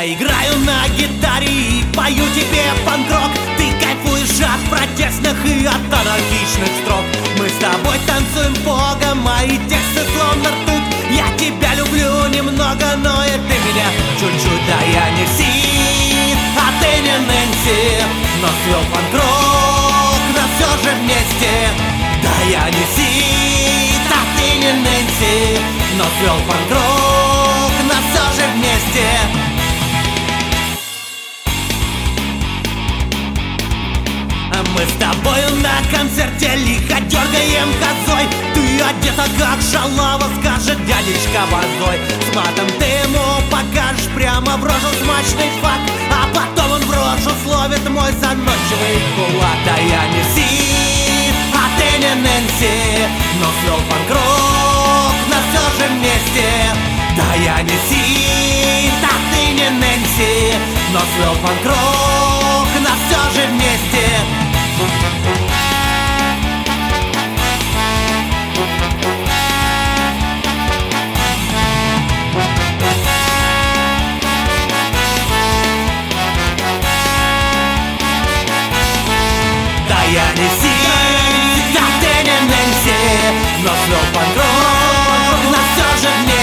Я играю на гитаре и пою тебе панк-рок. Ты кайфуешь от протестных и от анархичных строк. Мы с тобой танцуем бога, мои тексты словно ртуть. Я тебя люблю немного, но и ты меня чуть-чуть. Да я не Сид, а ты не Нэнси, но свел панк-рок, но все же вместе. Да я не Сид, а ты не Нэнси, но свел панк-рок, но все же вместе. Мы с тобою на концерте лихо дергаем козой. Ты одета как шалава, скажет дядечка Борзой. С матом ты ему покажешь прямо в рожу смачный факт, а потом он в рожу словит мой заносчивый кулак. Да я не Сид, а ты не Нэнси, но свел панк-рок, но все же вместе. Да я не Сид, а ты не Нэнси, но свел панк-рок, но все же вместе. Да я не Сид, а ты не Нэнси, но свел панк-рок, но все же вместе.